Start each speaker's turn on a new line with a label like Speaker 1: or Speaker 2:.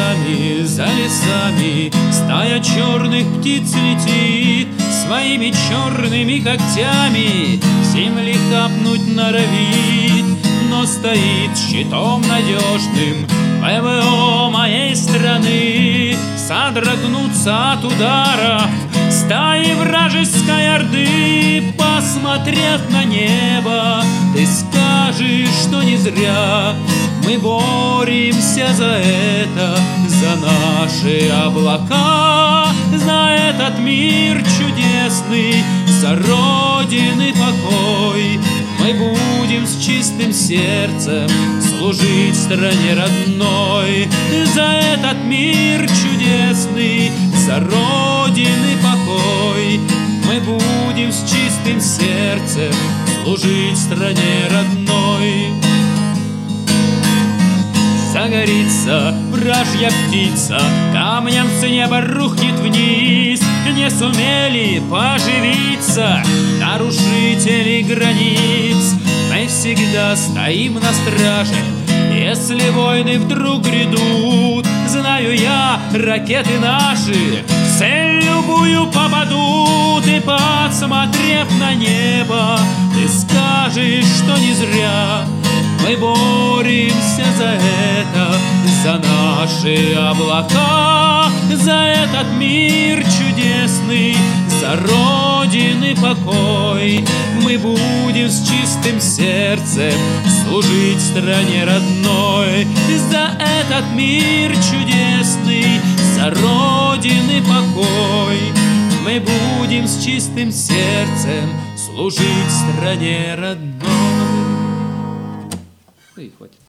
Speaker 1: горами, за лесами стая черных птиц летит, своими черными когтями земли хапнуть норовит, но стоит щитом надежным ПВО моей страны. Содрогнуться от ударов стаи вражеской орды. Посмотрев на небо, ты скажешь, что не зря мы боремся за это, за наши облака, за этот мир чудесный, за Родины покой. Мы будем с чистым сердцем служить стране родной, за этот мир чудесный, за Родины покой. Мы будем с чистым сердцем служить стране родной. Загорится вражья птица, камнем с неба рухнет вниз. Не сумели поживиться нарушители границ. Мы всегда стоим на страже, если войны вдруг грядут. Знаю я, ракеты наши в цель любую попадут. И посмотрев на небо, ты скажешь, что не зря мы боремся за это, за наши облака, за этот мир чудесный, за Родины покой. Мы будем с чистым сердцем служить стране родной, за этот мир чудесный, за Родины покой. Мы будем с чистым сердцем служить стране родной. И хватит.